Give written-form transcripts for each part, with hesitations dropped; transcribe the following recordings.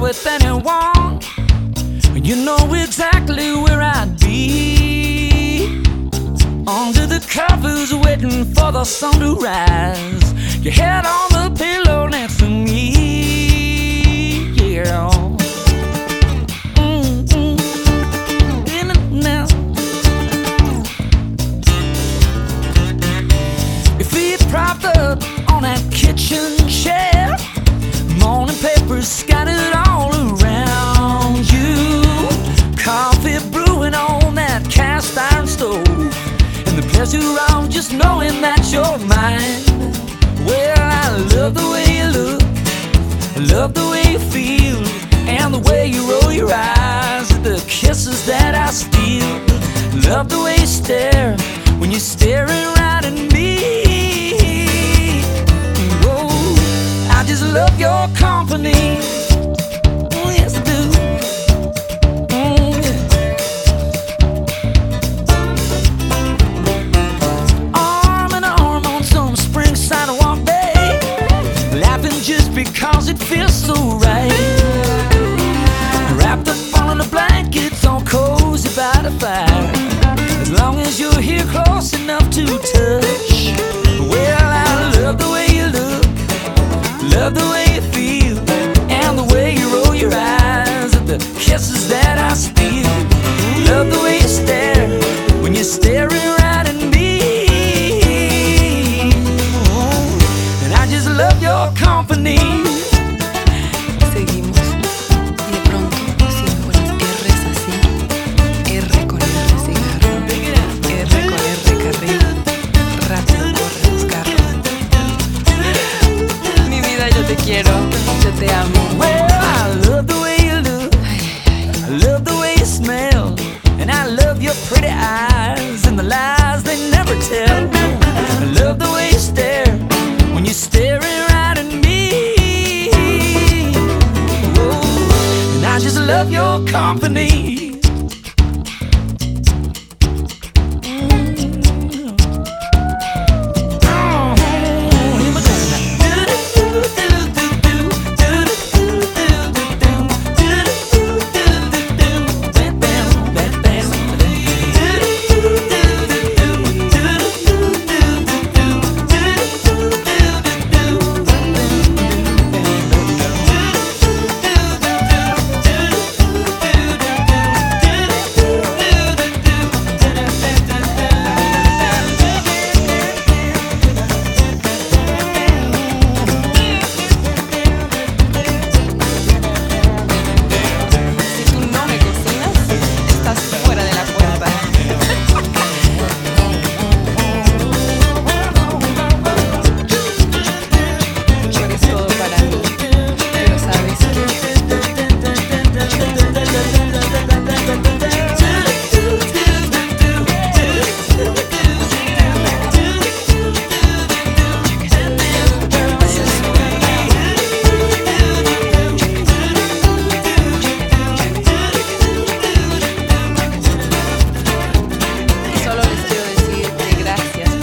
with anyone, you know exactly where I'd be. Under the covers waiting for the sun to rise, your head on the pillow next to me. Yeah. Your feet propped up on that kitchen chair, morning papers scattered all around you, coffee brewing on that cast iron stove, and the pleasure of just knowing that you're mine. Well, I love the way you look, I love the way you feel, and the way you roll your eyes at the kisses that I steal. Love the way you stare when you're staring right at me. Oh, I just love your company. Oh, yes I do. Oh, yeah. Arm in arm on some spring sidewalk day, laughing just because it feels so right. Wrapped up all in the blankets, all cozy by the fire, as long as you're here close enough to touch. Well, I love the way you look, love the way you feel, and the way you roll your eyes at the kisses that I steal. Love the way you stare when you're staring right at me. And I just love your company. Seguimos y de pronto sigo las R's así. R con R cigarro, R con R carril, rápido corren los carros. Mi vida, yo te quiero, yo te amo. Well, I love the way you look, I love the way you smell, and I love your pretty eyes and the lies they never tell. I love the way you stare when you're staring right at me. Oh, and I just love your company.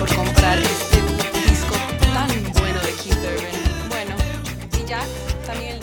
También